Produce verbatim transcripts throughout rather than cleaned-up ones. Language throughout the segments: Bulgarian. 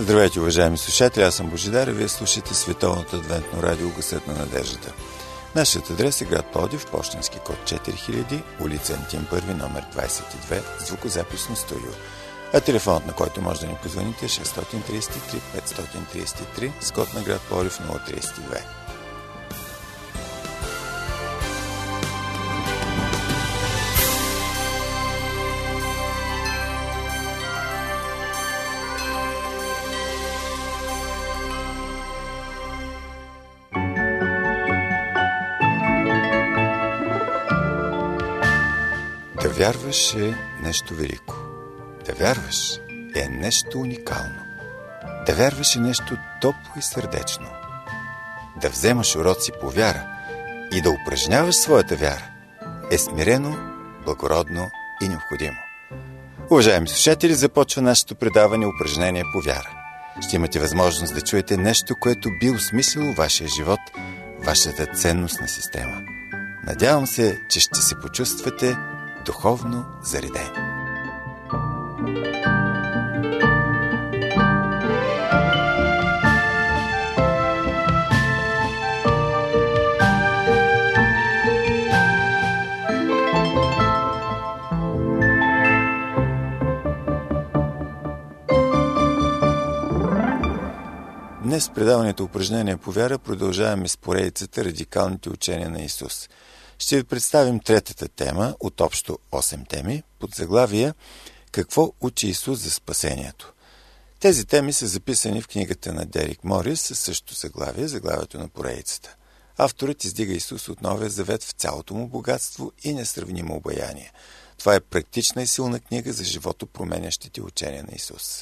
Здравейте, уважаеми слушатели, аз съм Божидар и вие слушате Световното адвентно радио Гласът на надеждата. Нашият адрес е град Пловдив, пощенски код четири хиляди, улица Антим първи, номер двадесет и две, звукозаписно студио. А телефонът, на който може да ни позвоните, е шест три три пет три три, с код на град Пловдив нула три две. Да вярваш е нещо велико. Да вярваш е нещо уникално. Да вярваш е нещо топло и сърдечно. Да вземаш уроци по вяра и да упражняваш своята вяра е смирено, благородно и необходимо. Уважаеми слушатели, започва нашето предаване упражнение по вяра. Ще имате възможност да чуете нещо, което би осмислило вашия живот, вашата ценностна система. Надявам се, че ще се почувствате духовно заредени. Днес в предаването упражнение по вяра продължаваме с поредицата радикалните учения на Исус. Ще ви представим третата тема от общо осем теми под заглавие «Какво учи Исус за спасението?». Тези теми са записани в книгата на Дерик Морис със същото заглавие, заглавието на поредицата. Авторът издига Исус от Новия завет в цялото му богатство и несравнимо обаяние. Това е практична и силна книга за живото променящите учения на Исус.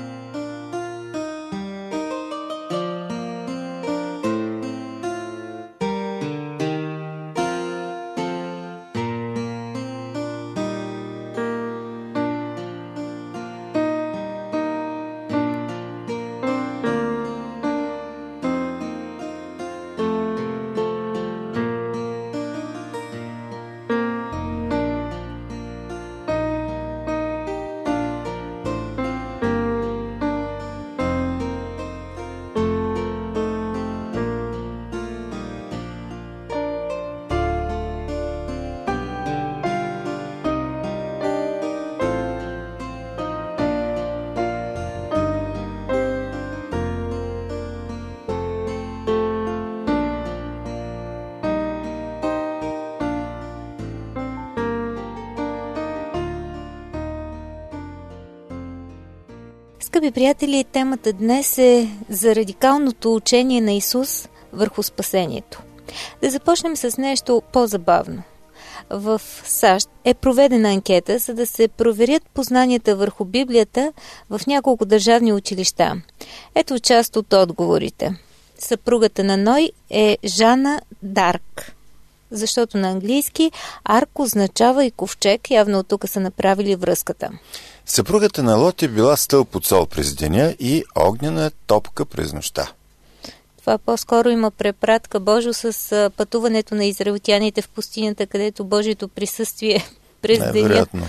Скъпи приятели, темата днес е за радикалното учение на Исус върху спасението. Да започнем с нещо по-забавно. В САЩ е проведена анкета, за да се проверят познанията върху Библията в няколко държавни училища. Ето част от отговорите. Съпругата на Ной е Жана Дарк, защото на английски арк означава и ковчег, явно от тук са направили връзката. Съпругата на Лот е била стълб от сол през деня и огнена топка през нощта. Това по-скоро има препратка Божо с пътуването на израелтяните в пустинята, където Божието присъствие през Не, деня вероятно.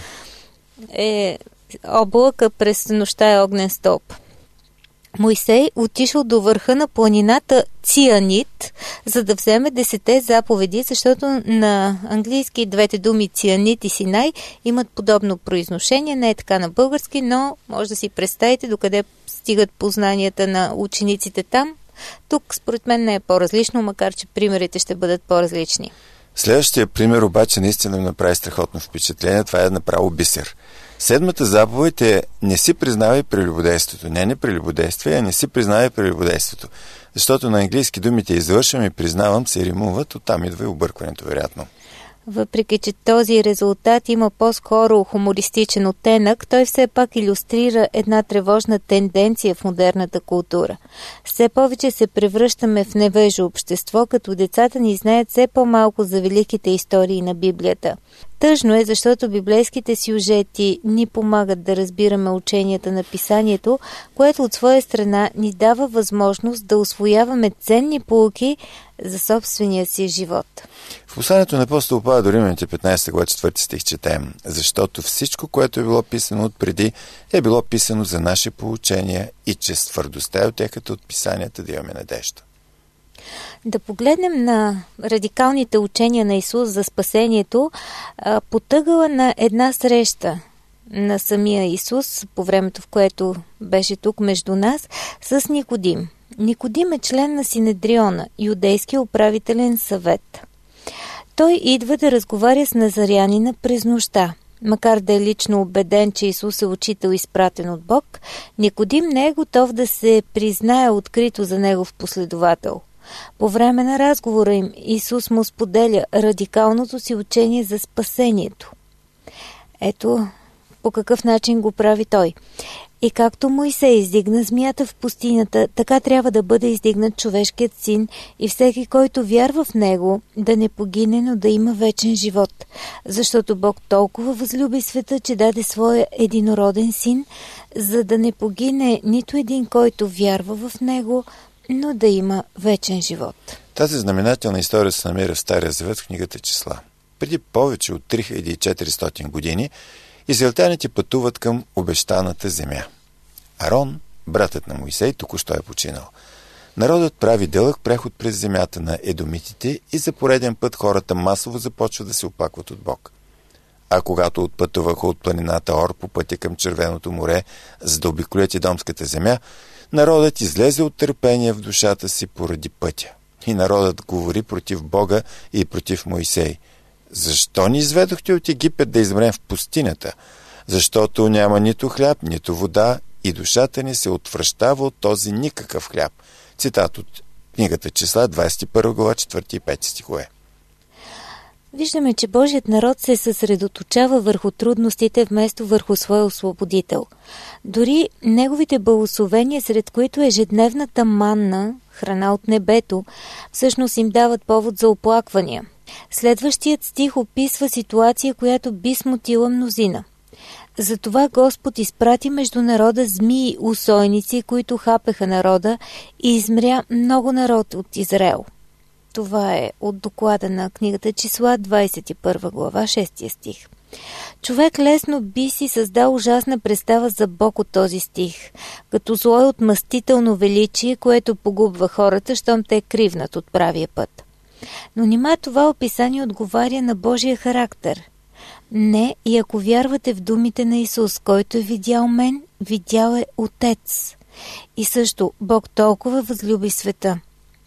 е облака, през нощта е огнен стълб. Мойсей отишъл до върха на планината Цианит, за да вземе десете заповеди, защото на английски двете думи Цианит и Синай имат подобно произношение, не е така на български, но може да си представите докъде стигат познанията на учениците там. Тук според мен не е по-различно, макар че примерите ще бъдат по-различни. Следващия пример обаче наистина ми направи страхотно впечатление. Това е направо бисер. Седмата заповед е не си признавай прелюбодейството. Не, не прелюбодействие, а не си признавай прелюбодейството. Защото на английски думите извършвам и признавам се римуват, оттам идва и объркването, вероятно. Въпреки че този резултат има по-скоро хумористичен оттенък, той все пак илюстрира една тревожна тенденция в модерната култура. Все повече се превръщаме в невежо общество, като децата ни знаят все по-малко за великите истории на Библията. Тъжно е, защото библейските сюжети ни помагат да разбираме ученията на писанието, което от своя страна ни дава възможност да усвояваме ценни поуки за собствения си живот. В посланието на апостол Павел до Римляните петнайсета глава четвърти стих четем: защото всичко, което е било писано отпреди, е било писано за наше поучение и чрез твърдостта и отеката от писанията да имаме надежда. Да погледнем на радикалните учения на Исус за спасението, потъгала на една среща на самия Исус, по времето в което беше тук между нас, с Никодим. Никодим е член на Синедриона, юдейския управителен съвет. Той идва да разговаря с назарянина през нощта. Макар да е лично убеден, че Исус е учител изпратен от Бог, Никодим не е готов да се признае открито за негов последовател. По време на разговора им Исус му споделя радикалното си учение за спасението. Ето по какъв начин го прави той. И както Моисей издигна змията в пустинята, така трябва да бъде издигнат човешкият син и всеки, който вярва в него, да не погине, но да има вечен живот. Защото Бог толкова възлюби света, че даде своя единороден син, за да не погине нито един, който вярва в него, но да има вечен живот. Тази знаменателна история се намира в Стария завет в книгата Числа. Преди повече от три хиляди и четиристотин години израелтяните пътуват към обещаната земя. Арон, братът на Моисей, току-що е починал. Народът прави дълъг преход през земята на едомитите и за пореден път хората масово започват да се оплакват от Бог. А когато отпътуваха от планината Ор по пътя към Червеното море, за да обиколят Едомската земя, народът излезе от търпение в душата си поради пътя. И народът говори против Бога и против Моисей. Защо ни изведохте от Египет да измрем в пустинята? Защото няма нито хляб, нито вода и душата ни се отвръщава от този никакъв хляб. Цитат от книгата Числа, двайсет и първа глава, четвърти и пети стихове. Виждаме, че Божият народ се съсредоточава върху трудностите вместо върху своя освободител. Дори неговите благословения, сред които ежедневната манна, храна от небето, всъщност им дават повод за оплаквания. Следващият стих описва ситуация, която би смутила мнозина. Затова Господ изпрати между народа змии усойници, които хапеха народа, и измря много народ от Израел. Това е от доклада на книгата Числа, двайсет и първа глава, шести стих. Човек лесно би си създал ужасна представа за Бог от този стих, като зло е отмъстително величие, което погубва хората, щом те кривнат от правия път. Но нима това описание отговаря на Божия характер. Не, и ако вярвате в думите на Исус, който е видял мен, видял е Отец. И също Бог толкова възлюби света.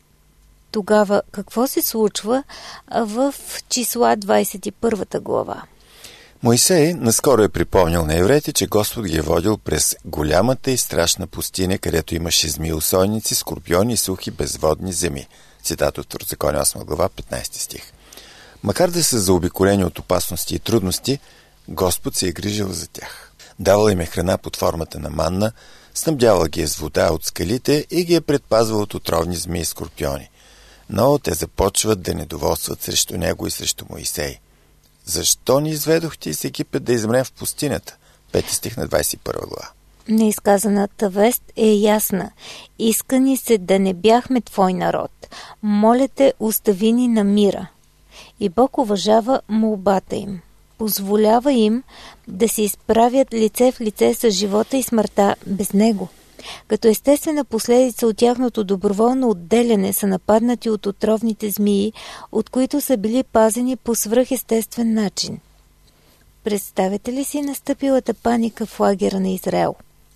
Тогава какво се случва в Числа двайсет и първа глава? Моисей наскоро е припомнил на евреите, че Господ ги е водил през голямата и страшна пустиня, където имаше змии усойници, скорпиони и сухи безводни земи. Цитат от Второзаконие, осма глава, петнайсети стих. Макар да са заобиколени от опасности и трудности, Господ се е грижил за тях. Давал им е храна под формата на манна, снабдявал ги е с вода от скалите и ги е предпазвал от отровни змии и скорпиони. Но те започват да недоволстват срещу него и срещу Моисей. Защо ни изведохте из Египет да измрем в пустинята? Пети стих на двайсет и първа глава. Неизказаната вест е ясна. Иска ни се да не бяхме твой народ. Моля те, остави ни на мира. И Бог уважава молбата им. Позволява им да се изправят лице в лице с живота и смъртта без него. Като естествена последица от тяхното доброволно отделяне са нападнати от отровните змии, от които са били пазени по свръхестествен начин. Представете ли си настъпилата паника в лагера на Израел?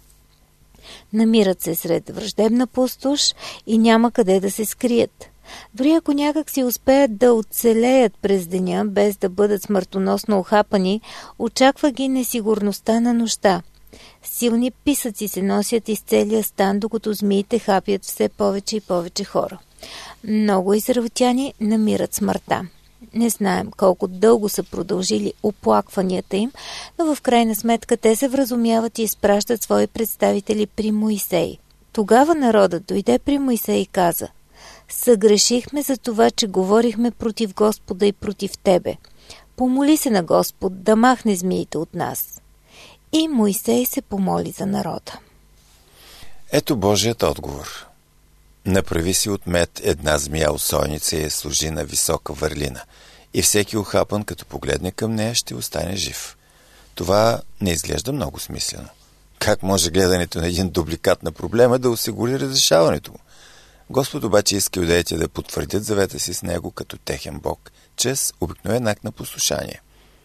Намират се сред враждебна пустош и няма къде да се скрият. Дори ако някак си успеят да оцелеят през деня, без да бъдат смъртоносно охапани, очаква ги несигурността на нощта. Силни писъци се носят из целия стан, докато змиите хапят все повече и повече хора. Много израелтяни намират смъртта. Не знаем колко дълго са продължили оплакванията им, но в крайна сметка те се вразумяват и изпращат свои представители при Моисей. Тогава народът дойде при Моисей и каза: съгрешихме за това, че говорихме против Господа и против тебе. Помоли се на Господ да махне змиите от нас. И Моисей се помоли за народа. Ето Божият отговор. Направи си от мед една змия усойница и я сложи на висока върлина. И всеки ухапан, като погледне към нея, ще остане жив. Това не изглежда много смислено. Как може гледането на един дубликат на проблема да осигури разрешаването му? Господ обаче иска юдеите да потвърдят завета си с него като техен Бог, чрез обикновен акт на послушание.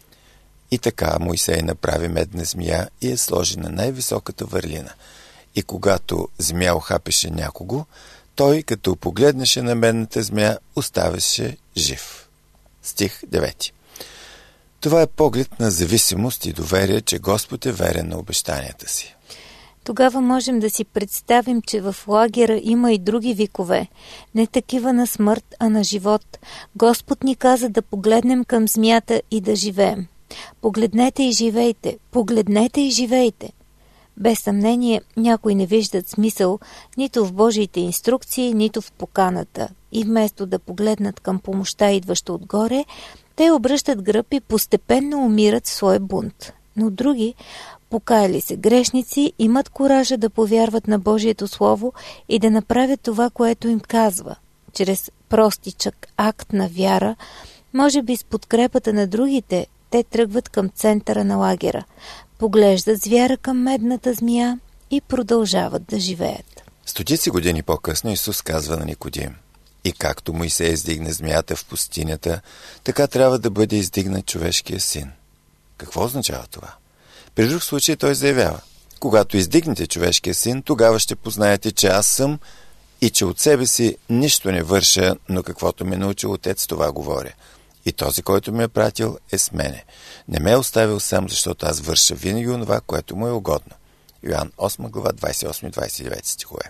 И така Моисей направи медна змия и я сложи на най-високата върлина. И когато змия охапеше някого, той, като погледнеше на медната змия, оставаше жив. Стих девети. Това е поглед на зависимост и доверие, че Господ е верен на обещанията си. Тогава можем да си представим, че в лагера има и други викове, не такива на смърт, а на живот. Господ ни каза да погледнем към змията и да живеем. Погледнете и живейте, погледнете и живейте. Без съмнение, някои не виждат смисъл нито в Божиите инструкции, нито в поканата. И вместо да погледнат към помощта, идваща отгоре, те обръщат гръб и постепенно умират в свой бунт. Но други, покаяли се грешници, имат коража да повярват на Божието Слово и да направят това, което им казва. Чрез простичък акт на вяра, може би с подкрепата на другите, те тръгват към центъра на лагера, поглеждат с вяра към медната змия и продължават да живеят. Стотици години по-късно Исус казва на Никодим: и както Моисей издигна змията в пустинята, така трябва да бъде издигнат човешкия син. Какво означава това? При друг случай той заявява: когато издигнете човешкия син, тогава ще познаете, че аз съм и че от себе си нищо не върша, но каквото ме научил Отец, това говоря. И този, който ме е пратил, е с мене. Не ме е оставил сам, защото аз върша винаги онова, което му е угодно. Йоан осма глава, двадесет и осми двадесет и девети стихове.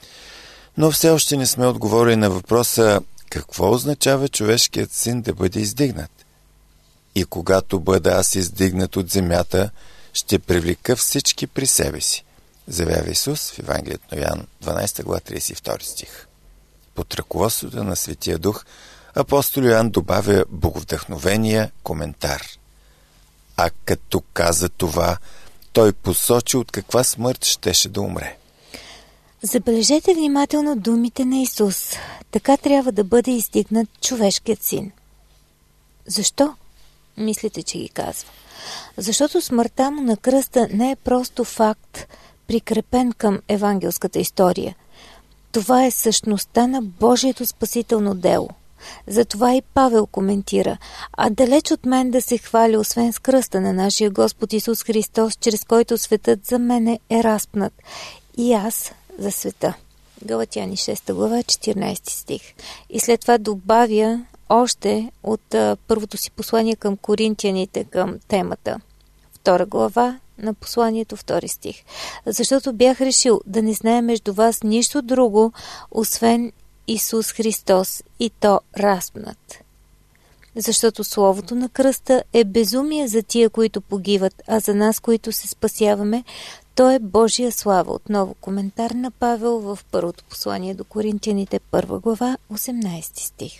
Но все още не сме отговорили на въпроса: какво означава човешкият син да бъде издигнат? И когато бъда аз издигнат от земята, ще привлека всички при себе си, заявява Исус в Евангелието на Йоан, дванадесета глава, тридесет и втори стих. Под ръководството на Светия Дух апостол Йоан добавя боговдъхновения коментар. А като каза това, той посочи от каква смърт щеше да умре. Забележете внимателно думите на Исус. Така трябва да бъде издигнат човешкият син. Защо? Мислите, че ги казва. Защото смъртта му на кръста не е просто факт, прикрепен към евангелската история. Това е същността на Божието спасително дело. Затова и Павел коментира: а далеч от мен да се хвали, освен с кръста на нашия Господ Исус Христос, чрез който светът за мене е разпнат, и аз за света. Галатяни шеста глава, четиринадесети стих. И след това добавя още от а, първото си послание към коринтияните към темата. Втора глава на посланието, втори стих. Защото бях решил да не знае между вас нищо друго, освен Исус Христос, и то разпнат. Защото словото на кръста е безумие за тия, които погиват, а за нас, които се спасяваме, то е Божия слава. Отново коментар на Павел в първото послание до коринтияните, първа глава, осемнадесети стих.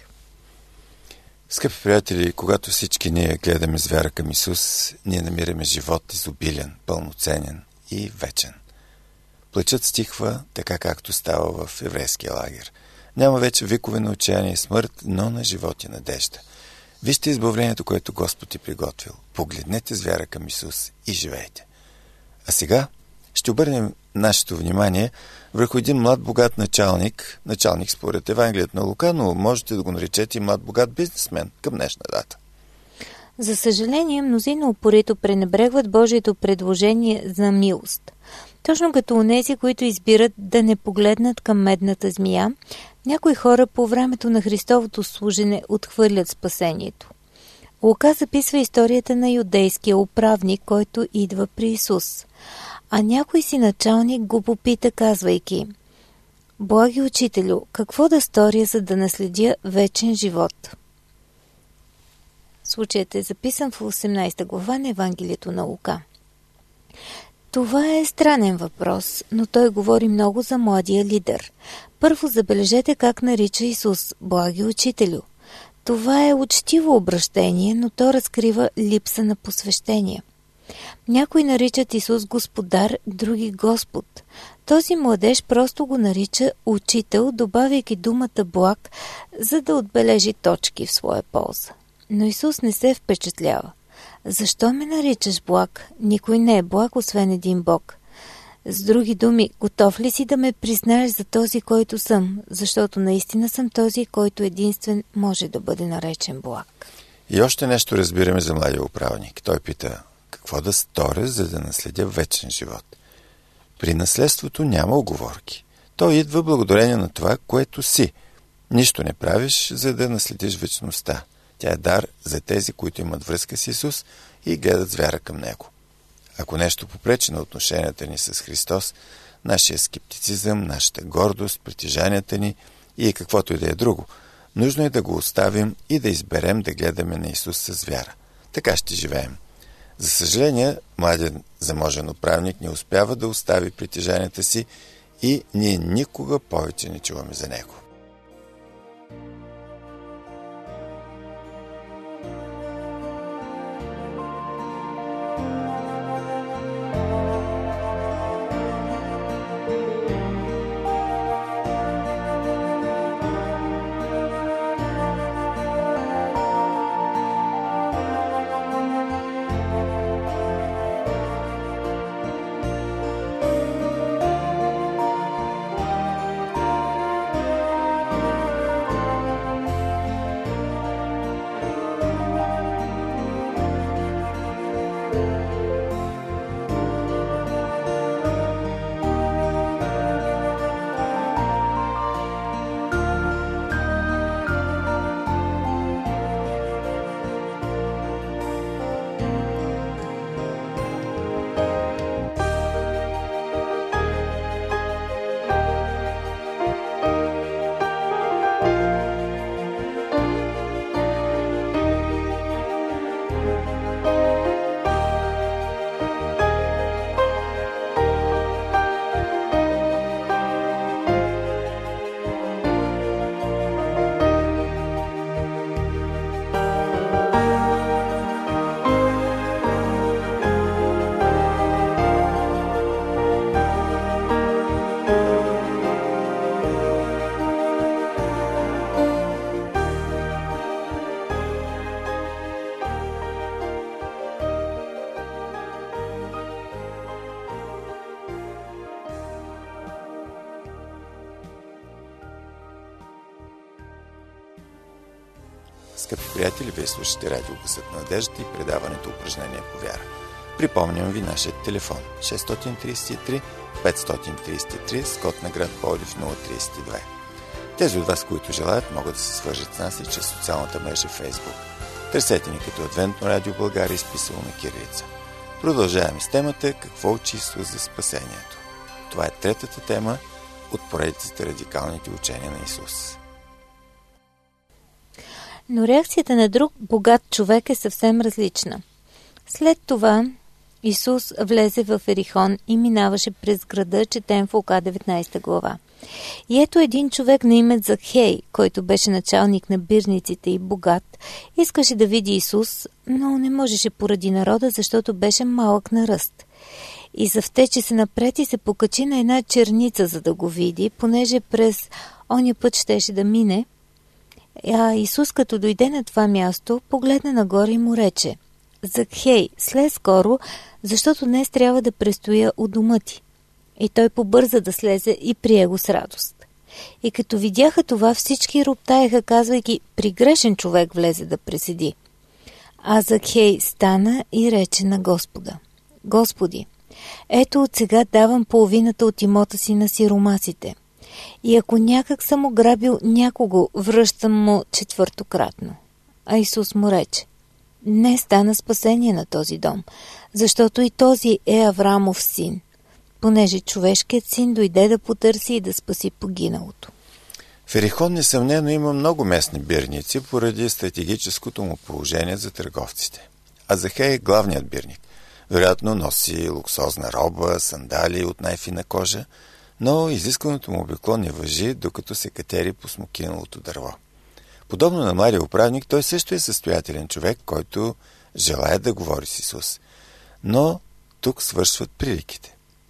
Скъпи приятели, когато всички ние гледаме с вяра към Исус, ние намираме живот изобилен, пълноценен и вечен. Плачът стихва, така както става в еврейския лагер. Няма вече викове на отчаяние и смърт, но на живот и надежда. Вижте избавлението, което Господ ти приготвил. Погледнете с вяра към Исус и живейте. А сега ще обърнем нашето внимание върху един млад богат началник, началник според Евангелието на Лука, но можете да го наречете и млад богат бизнесмен към днешна дата. За съжаление, мнозина упорито пренебрегват Божието предложение за милост. Точно като онези, които избират да не погледнат към медната змия, някои хора по времето на Христовото служене отхвърлят спасението. Лука записва историята на юдейския управник, който идва при Исус. А някой си началник го попита, казвайки: Благи учителю, какво да сторя, за да наследя вечен живот? Случаят е записан в осемнадесета глава на Евангелието на Лука. Това е странен въпрос, но той говори много за младия лидер. Първо забележете как нарича Исус Благи учителю. Това е учтиво обращение, но то разкрива липса на посвещение. Някои наричат Исус Господар, други Господ. Този младеж просто го нарича учител, добавяйки думата благ, за да отбележи точки в своя полза. Но Исус не се впечатлява. Защо ме наричаш благ? Никой не е благ, освен един Бог. С други думи, готов ли си да ме признаеш за този, който съм? Защото наистина съм този, който единствен може да бъде наречен благ. И още нещо разбираме за младия управник. Той пита, какво да сторя, за да наследя вечен живот? При наследството няма уговорки. Той идва благодарение на това, което си. Нищо не правиш, за да наследиш вечността. Тя е дар за тези, които имат връзка с Исус и гледат с вяра към Него. Ако нещо попречи на отношенията ни с Христос, нашия скептицизъм, нашата гордост, притежанията ни и каквото и да е друго, нужно е да го оставим и да изберем да гледаме на Исус с вяра. Така ще живеем. За съжаление, младият заможен управник не успява да остави притежанията си и ние никога повече не чуваме за него. Скъпи приятели, вие слушате Радио Гласът на надеждата и предаването Упражнение по вяра. Припомням ви нашия телефон шест три три пет три три с код на град Пловдив нула три две. Тези от вас, които желаят, могат да се свържат с нас и чрез социалната мрежа Facebook. Търсете ни като Адвентно радио България, изписано на кирилица. Продължаваме с темата «Какво учи Исус за спасението?». Това е третата тема от поредицата радикалните учения на Исус. Но реакцията на друг богат човек е съвсем различна. След това Исус влезе в Ерихон и минаваше през града, четем в Лука деветнадесета глава. И ето един човек на име Закхей, който беше началник на бирниците и богат, искаше да види Исус, но не можеше поради народа, защото беше малък на ръст. И завтече се напред и се покачи на една черница, за да го види, понеже през оня път щеше да мине. А Исус, като дойде на това място, погледна нагоре и му рече: Закхей, слез скоро, защото днес трябва да престоя у дома ти. И той побърза да слезе и прие го с радост. И като видяха това, всички роптаеха, казвайки: при грешен човек влезе да преседи. А Закхей стана и рече на Господа: Господи, ето от сега давам половината от имота си на сиромасите. И ако някак съм ограбил някого, връщам му четвъртократно. А Исус му рече: не стана спасение на този дом, защото и този е Авраамов син, понеже човешкият син дойде да потърси и да спаси погиналото. В Ерихон несъмнено има много местни бирници поради стратегическото му положение за търговците. А Захей е главният бирник. Вероятно носи луксозна роба, сандали от най-фина кожа, но изисканото му облекло не важи, докато се катери по смокиналото дърво. Подобно на младия управник, той също е състоятелен човек, който желая да говори с Исус. Но тук свършват приликите.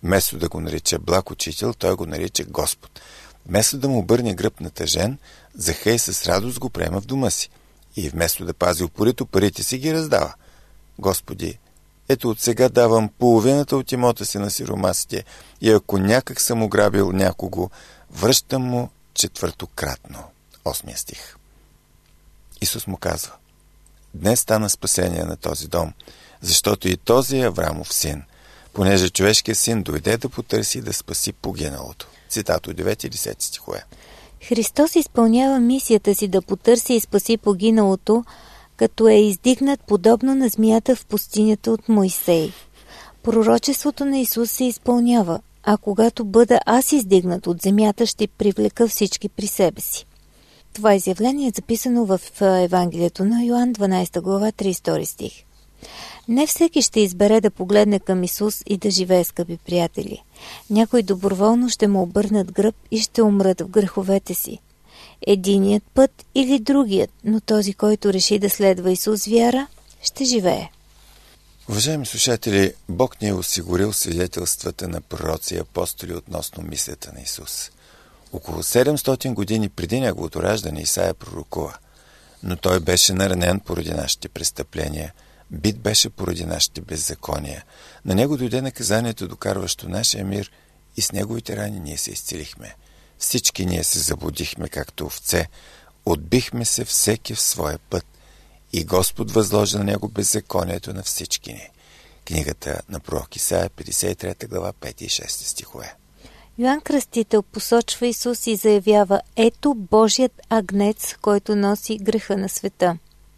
Вместо да го нарича благ учител, той го нарича Господ. Вместо да му обърне гръб на тъжен, Захей с радост го приема в дома си. И вместо да пази упорито, парите си ги раздава. Господи, ето от сега давам половината от имота си на сиромасите и ако някак съм ограбил някого, връщам му четвъртократно. Осмия стих. Исус му казва: днес стана спасение на този дом, защото и този е Аврамов син, понеже човешкият син дойде да потърси и да спаси погиналото. Цитат от девети и десети стихове. Христос изпълнява мисията си да потърси и спаси погиналото, като е издигнат подобно на змията в пустинята от Мойсей. Пророчеството на Исус се изпълнява, а когато бъда аз издигнат от земята, ще привлека всички при себе си. Това изявление е записано в Евангелието на Йоан, дванадесета глава, тридесет и втори стих. Не всеки ще избере да погледне към Исус и да живее, скъпи приятели. Някои доброволно ще му обърнат гръб и ще умрат в греховете си. Единият път или другият, но този, който реши да следва Исус вяра, ще живее. Уважаеми слушатели, Бог ни е осигурил свидетелствата на пророци и апостоли относно мисията на Исус. Около седемстотин години преди неговото раждане Исаия пророкува: но той беше наранен поради нашите престъпления, бит беше поради нашите беззакония. На него дойде наказанието, докарващо нашия мир, и с неговите рани ние се изцелихме. Всички ние се заблудихме, както овце, отбихме се всеки в своя път, и Господ възложи на него беззаконието на всички ни. Книгата на пророк Исаия, петдесет и трета глава, пети и шести стихове. Йоан Кръстител посочва Исус и заявява: ето Божият агнец, който носи греха на света.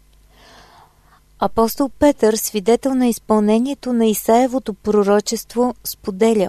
Апостол Петър, свидетел на изпълнението на Исаевото пророчество, споделя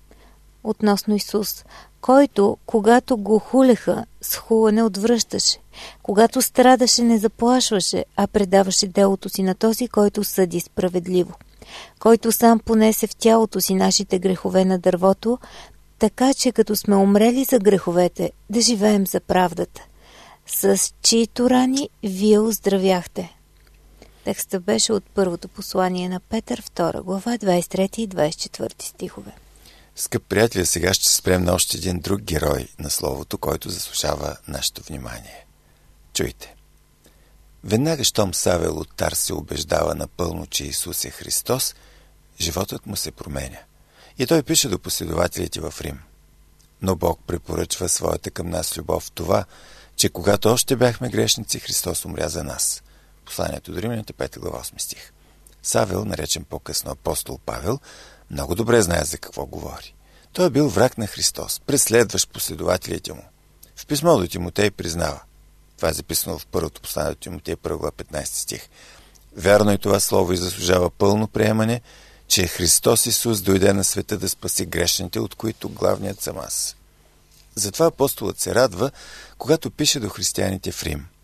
относно Исус, който, когато го хулеха, с хула не отвръщаше, когато страдаше, не заплашваше, а предаваше делото си на този, който съди справедливо, който сам понесе в тялото си нашите грехове на дървото, така че като сме умрели за греховете, да живеем за правдата, с чиито рани вие оздравяхте. Текстът беше от първото послание на Петър, втора глава, двадесет и трети и двадесет и четвърти стихове. Скъп приятели, сега ще спрем на още един друг герой на Словото, който заслужава нашето внимание. Чуйте. Веднага, щом Савел от Тар се убеждава напълно, че Исус е Христос, животът му се променя. И той пише до последователите в Рим. Но Бог препоръчва своята към нас любов в това, че когато още бяхме грешници, Христос умря за нас. Посланието до Римляните, пета глава, осми стих. Савел, наречен по-късно апостол Павел, много добре знае за какво говори. Той е бил враг на Христос, преследващ последователите му. В писмо до Тимотей признава. Това е записано в първото послание до Тимотей, първа глава, петнадесети стих. Вярно е това слово и заслужава пълно приемане, че Христос Исус дойде на света да спаси грешните, от които главният съм аз. Затова апостолът се радва, когато пише до християните в Рим.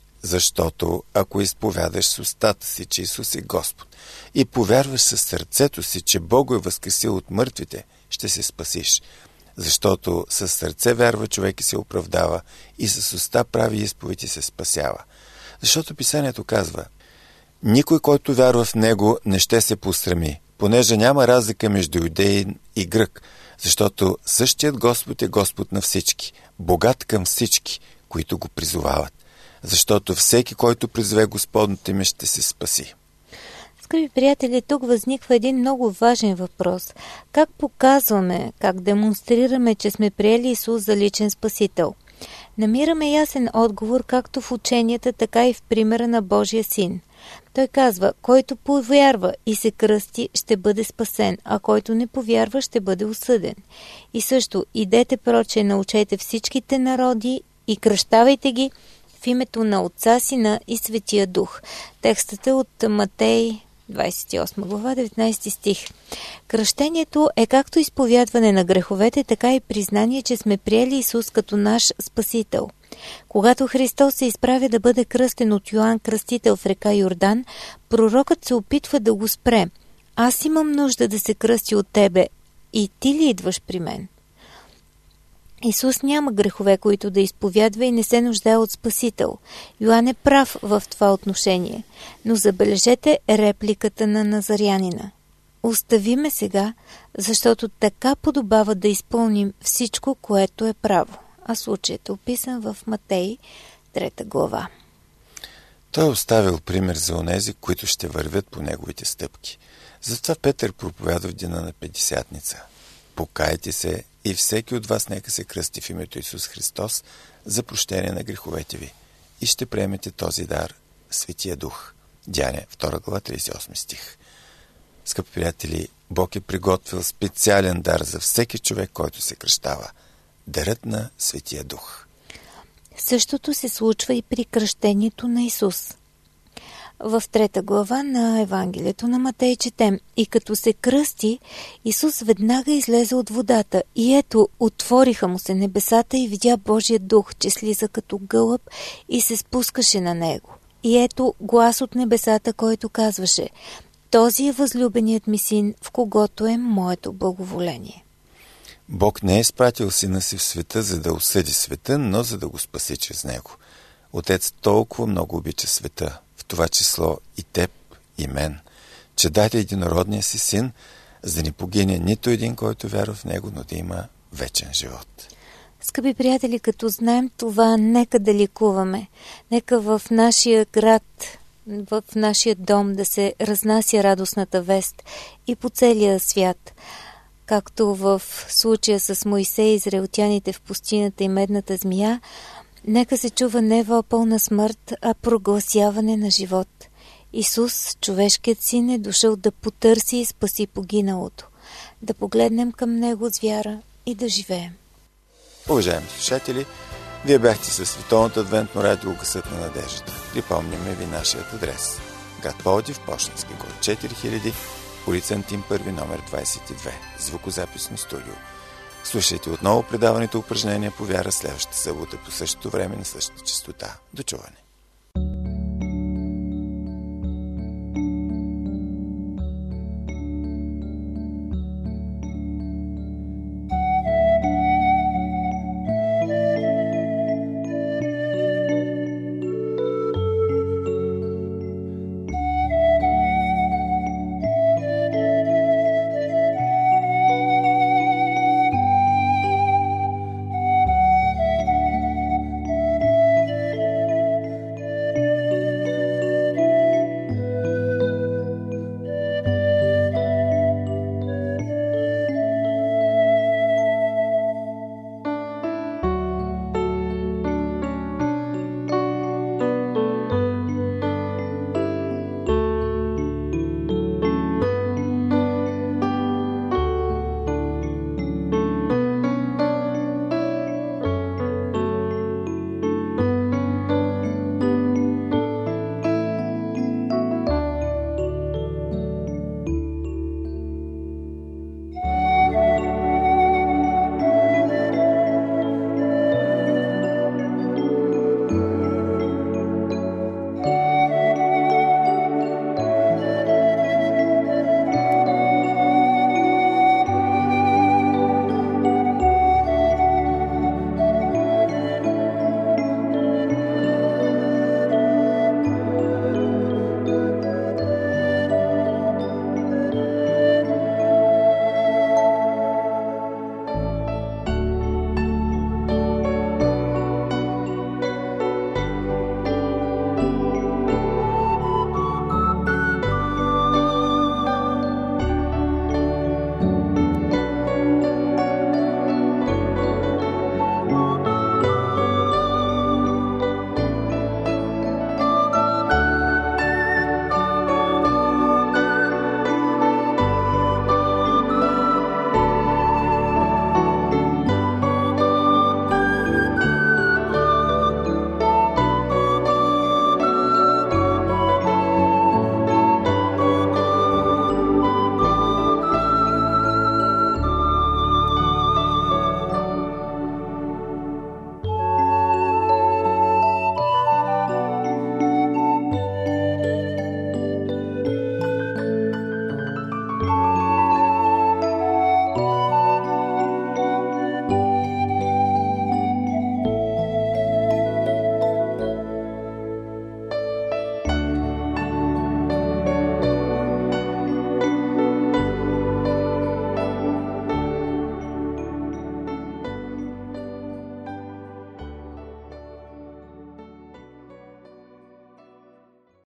Защото ако изповядаш с устата си, че Исус е Господ, и повярваш със сърцето си, че Бог го е възкресил от мъртвите, ще се спасиш. Защото със сърце вярва човек и се оправдава, и с уста прави изповед и се спасява. Защото писанието казва: никой, който вярва в него, не ще се посрами, понеже няма разлика между юдеин и грък, защото същият Господ е Господ на всички, богат към всички, които го призовават. Защото всеки, който призове Господното име, ще се спаси. Скъпи приятели, тук възниква един много важен въпрос. Как показваме, как демонстрираме, че сме приели Исус за личен спасител? Намираме ясен отговор както в ученията, така и в примера на Божия син. Той казва: който повярва и се кръсти, ще бъде спасен, а който не повярва, ще бъде осъден. И също: идете проче, научете всичките народи и кръщавайте ги в името на Отца, Сина и Светия Дух. Текстът е от Матей, двадесет и осма глава, деветнадесети стих. Кръщението е както изповядване на греховете, така и признание, че сме приели Исус като наш Спасител. Когато Христос се изправя да бъде кръстен от Йоан Кръстител в река Йордан, пророкът се опитва да го спре. Аз имам нужда да се кръсти от тебе, и ти ли идваш при мен? Исус няма грехове, които да изповядва, и не се нуждае от Спасител. Йоан е прав в това отношение. Но забележете репликата на назарянина. остави ме сега, защото така подобава да изпълним всичко, което е право. А случаят е описан в Матей, трета глава. Той е оставил пример за онези, които ще вървят по неговите стъпки. Затова Петър проповядва в деня на Петдесятница. Покайте се и всеки от вас нека се кръсти в името Исус Христос за прощение на греховете ви и ще приемете този дар, Светия Дух. Деяния, втора глава, тридесет и осми стих. Скъпи приятели, Бог е приготвил специален дар за всеки човек, който се кръщава. Дарът на Светия Дух. Същото се случва и при кръщението на Исус. В трета глава на Евангелието на Матей четем: и като се кръсти, Исус веднага излезе от водата, и ето, отвориха му се небесата и видя Божия дух, че слиза като гълъб и се спускаше на него. И ето глас от небесата, който казваше: този е възлюбеният ми син, в когото е моето благоволение. Бог не е изпратил сина си в света, за да осъди света, но за да го спаси чрез него. Отец толкова много обича света, в това число и теб, и мен, че даде единородния си син, за да не погине нито един, който вярва в него, но да има вечен живот. Скъпи приятели, като знаем това, нека да ликуваме. Нека в нашия град, в нашия дом да се разнася радостната вест и по целия свят. Както в случая с Моисей и израелтяните в пустинята и медната змия, нека се чува не вопъл на смърт, а прогласяване на живот. Исус, човешкият син, е дошъл да потърси и спаси погиналото, да погледнем към него с вяра и да живеем. Уважаеми слушатели, вие бяхте със Световното адвентно радио Гласът на надеждата. Припомняме ви нашият адрес. Град Пловдив, пощенски брой четири хиляди, улица Антим първи, номер двадесет и две, звукозаписно студио. Слушайте отново предаването упражнения по вяра следващата събота по същото време на същата честота. До чуване!